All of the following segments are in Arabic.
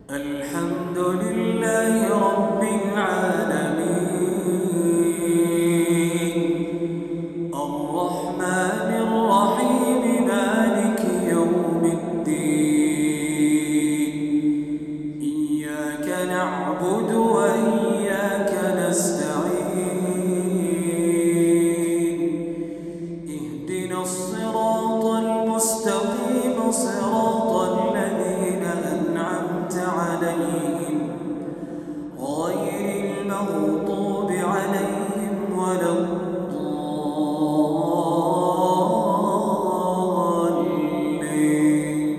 الحمد لله رب العالمين الرحمن الرحيم مالك يوم الدين إياك نعبد وإياك نستعين اهدنا الصراط المستقيم صراط الذين أنعمت عليهم غير المغضوب عليهم ولا الضالين.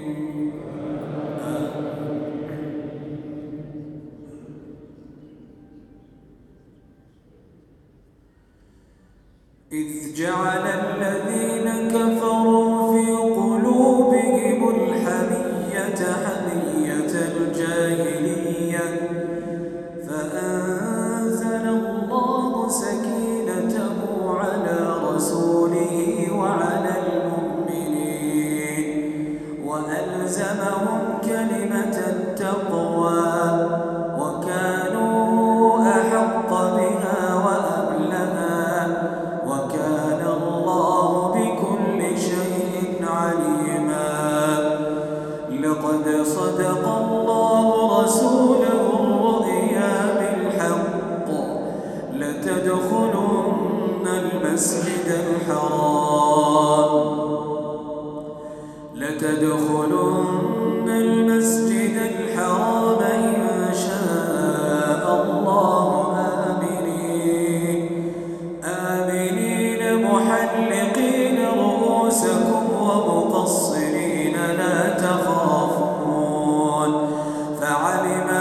إذ جعل الذين كفروا في قلوبهم الحمية حمية الجاهلية فأنزل الله سكينته على رسوله وعلى المؤمنين وألزمهم كلمة التقوى وكانوا أحق بها وأهلها وكان الله بكل شيء عليما. لقد صدق الله رسوله الرؤيا بالحق لتدخلن المسجد الحرام إن شاء الله آمنين محلقين رؤوسكم ومقصرين لا تخافون فعلم